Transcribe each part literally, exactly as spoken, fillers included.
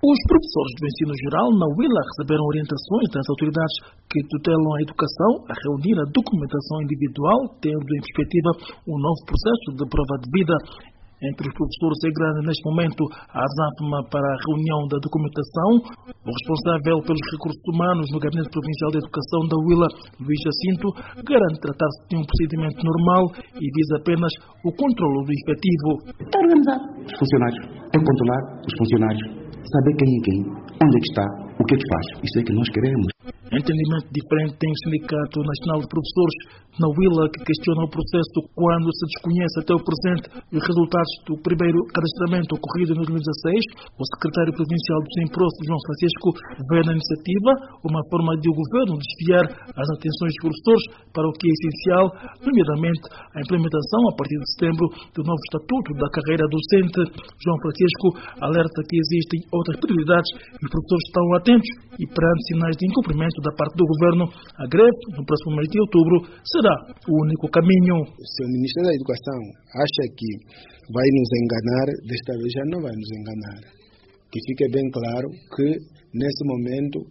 Os professores do ensino geral na Huila receberam orientações das autoridades que tutelam a educação a reunir a documentação individual, tendo em perspectiva um novo processo de prova de vida. Entre os professores é grande neste momento a azáfama para a reunião da documentação. O responsável pelos recursos humanos no Gabinete Provincial de Educação da Huila, Luís Jacinto, garante tratar-se de um procedimento normal e visa apenas o controlo do efetivo. É organizar os funcionários, é controlar os funcionários, saber quem é quem, onde é que está, o que é que faz. Isso é que nós queremos. Entendimento diferente tem o Sindicato Nacional de Professores na Huila, que questiona o processo quando se desconhece até o presente os resultados do primeiro cadastramento ocorrido em dois mil e dezasseis. O secretário provincial do SINPROF, João Francisco, vê na iniciativa uma forma de o governo desviar as atenções dos professores para o que é essencial, nomeadamente a implementação, a partir de setembro, do novo estatuto da carreira docente. João Francisco alerta que existem outras prioridades e os professores estão atentos e perante sinais de incumprimento da parte do governo, a greve, no próximo mês de outubro, será o único caminho. Se o Ministério da Educação acha que vai nos enganar, desta vez já não vai nos enganar. Que fique bem claro que, nesse momento,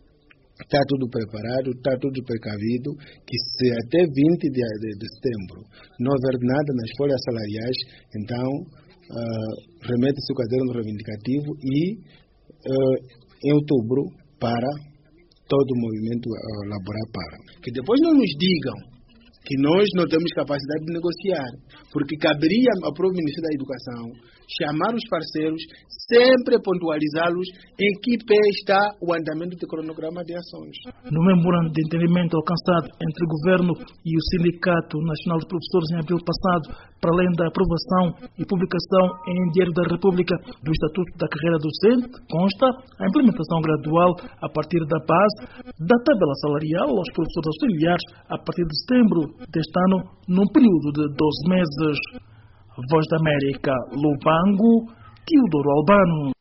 está tudo preparado, está tudo precavido, que se até vinte de, de, de setembro não houver nada nas folhas salariais, então uh, remete-se o caderno reivindicativo e, uh, em outubro, para todo o movimento uh, laboral para. Que depois não nos digam que nós não temos capacidade de negociar, porque caberia ao próprio Ministério da Educação chamar os parceiros, sempre pontualizá-los em que pé está o andamento do cronograma de ações. No memorando de entendimento alcançado entre o Governo e o Sindicato Nacional de Professores em abril passado, para além da aprovação e publicação em Diário da República do Estatuto da Carreira Docente, consta a implementação gradual a partir da base da tabela salarial aos professores auxiliares a partir de setembro deste ano, num período de doze meses. Voz da América, Lubango, Teodoro Albano.